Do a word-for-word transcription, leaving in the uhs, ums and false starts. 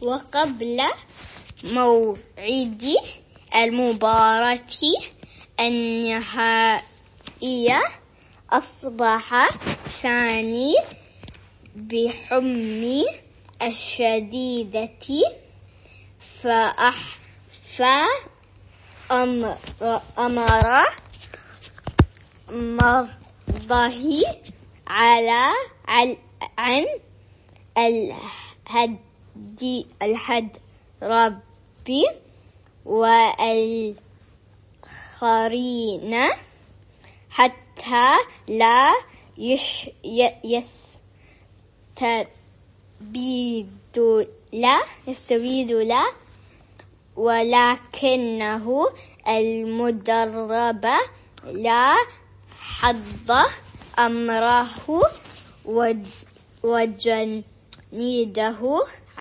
وقبل موعد المباراة النهائية أصبح سامي بحمى الشديدة فأح فأمر أمر مرضاه على عن الهدي الهدربي والآخرين حتى لا يستبيدوا له، ولكنه المدرب لا حظ أمره وجنيده